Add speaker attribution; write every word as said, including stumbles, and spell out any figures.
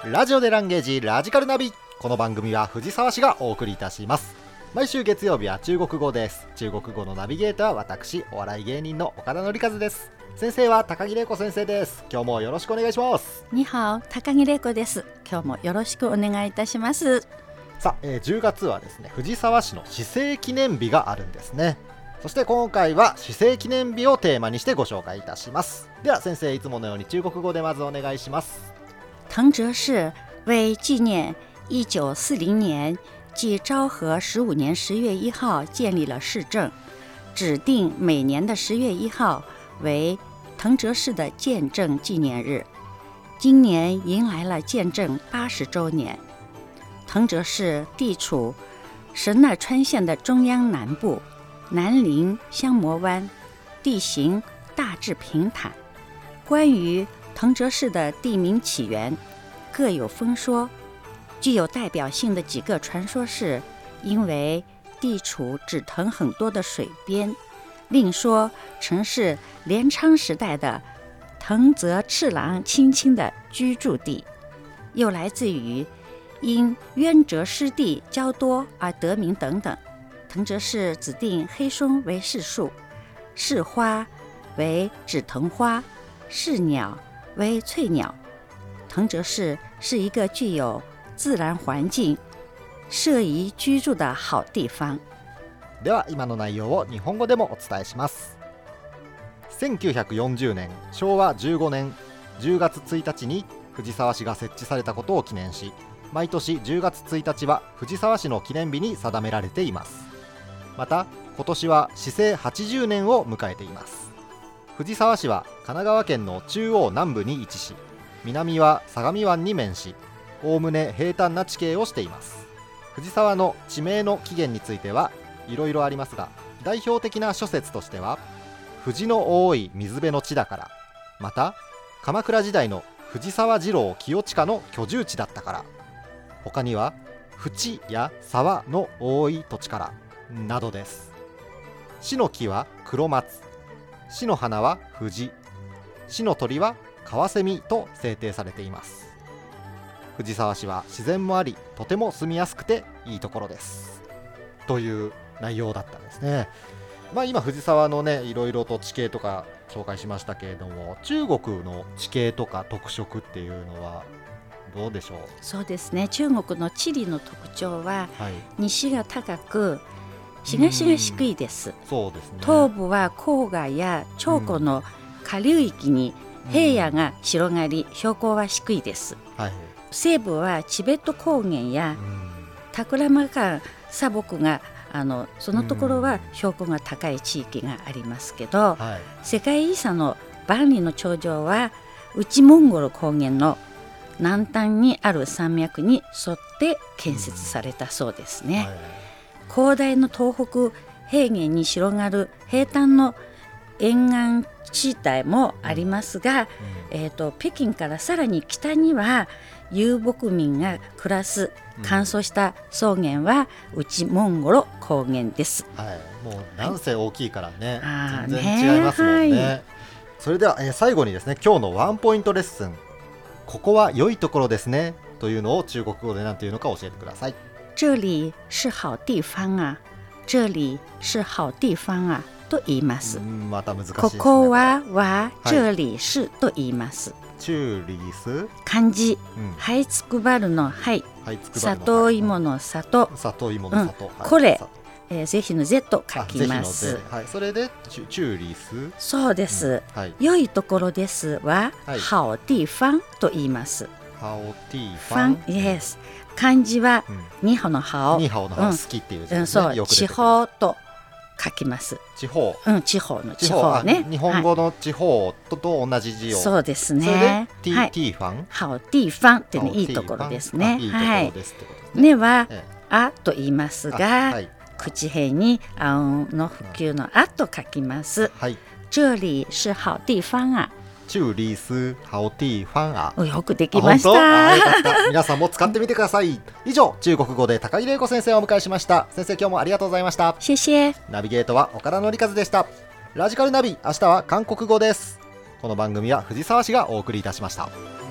Speaker 1: ラジオでランゲージラジカルナビ。この番組は藤沢市がお送りいたします。毎週月曜日は中国語です。中国語のナビゲーターは私、お笑い芸人の岡田紀和です。先生は高木玲子先生です。今日もよろしくお願いします。
Speaker 2: にはお、高木玲子です。今日もよろしくお願いいたします。
Speaker 1: さあ、えー、じゅうがつはですね、藤沢市の市政記念日があるんですね。そして今回は市政記念日をテーマにしてご紹介いたします。では先生、いつものように中国語でまずお願いします。
Speaker 2: 藤泽市为纪念一九四零年即昭和十五年十月一号建立了市政，指定每年的十月一号为藤泽市的建政纪念日。今年迎来了建政八十周年。藤泽市地处神奈川县的中央南部，南临香磨湾，地形大致平坦。关于藤泽市的地名起源各有风说，具有代表性的几个传说是因为地处止藤很多的水边，另说曾是镰仓时代的藤泽次郎亲亲的居住地，又来自于因渊泽湿地较多而得名等等。藤泽市指定黑松为市树，市花为止藤花，市鸟为翠鸟。藤泽市是一个具有自然環境、適宜居住的好地方。
Speaker 1: では今の内容を日本語でもお伝えします。せんきゅうひゃくよんじゅうねんしょうわじゅうごねんじゅうがつついたちに藤沢市が設置されたことを記念し、毎年じゅうがつついたちは藤沢市の記念日に定められています。また今年は市政はちじゅうねんを迎えています。藤沢市は神奈川県の中央南部に位置し、南は相模湾に面し、おおむね平坦な地形をしています。藤沢の地名の起源についてはいろいろありますが、代表的な諸説としては、藤の多い水辺の地だから、また鎌倉時代の藤沢次郎清親の居住地だったから、他には淵や沢の多い土地からなどです。市の木は黒松、市の花は藤、市の鳥はカワセミと制定されています。藤沢市は自然もあり、とても住みやすくていいところですという内容だったんですね。まあ今藤沢のね、いろいろと地形とか紹介しましたけれども、中国の地形とか特色っていうのはどうでしょう。
Speaker 2: そうですね、中国の地理の特徴は、はい、西が高く東が低いです。
Speaker 1: そうですね、
Speaker 2: 東部は黄河や長江の下流域に平野が広がり、標高は低いです、はい、西部はチベット高原やタクラマカン砂漠があのそのところは標高が高い地域がありますけど、はい、世界遺産の万里の長城は内モンゴル高原の南端にある山脈に沿って建設されたそうですね、はい、広大な東北平原に広がる平坦の沿岸地帯もありますが、うんえー、と北京からさらに北には遊牧民が暮らす乾燥した草原は内モンゴル高原です、
Speaker 1: はい、もうなんせ大きいからね、はい、全然違いますもんね、はい、それでは、えー、最後にですね、今日のワンポイントレッスン、ここは良いところですねというのを中国語で何ていうのか教えてください。
Speaker 2: 这里是好地方啊、这里是好地方啊と言います。
Speaker 1: また難しいですね。
Speaker 2: ここはは这里是と言います。
Speaker 1: 中里是
Speaker 2: 漢字、うん、はいつくばるのはい、里芋の里、
Speaker 1: 里芋の里、うん
Speaker 2: はい、これ、えー、ぜひの Z 書きます。
Speaker 1: はい、それで中里是、
Speaker 2: そうです、
Speaker 1: うんはい、
Speaker 2: 良いところですは、はい、好地方と言います。
Speaker 1: 好地方、
Speaker 2: yes、漢字は、うん、ニホのハオ、
Speaker 1: ニホのハオ、好きっていう字ですね、うん、
Speaker 2: そう
Speaker 1: よく
Speaker 2: 地方と書きます。
Speaker 1: 地方、
Speaker 2: うん、地方の地方ね。
Speaker 1: 日本語の地方と、はい、と同じ字を。
Speaker 2: そうですね。
Speaker 1: それで T ファン、
Speaker 2: 好地方っていうのいいところですね。
Speaker 1: いいところですってことですね。
Speaker 2: ねは、ええ、あと言いますが、はい、口辺にあうんの普及のあと書きます。はい。这里是好地方啊。
Speaker 1: 中里是好地方啊。
Speaker 2: よくできました。
Speaker 1: よかった。皆さんも使ってみてください。以上、中国語で高木玲子先生をお迎えしました。先生、今日もありがとうございました。
Speaker 2: 謝謝。
Speaker 1: ナビゲートは岡田紀和でした。ラジカルナビ、明日は韓国語です。この番組は藤沢市がお送りいたしました。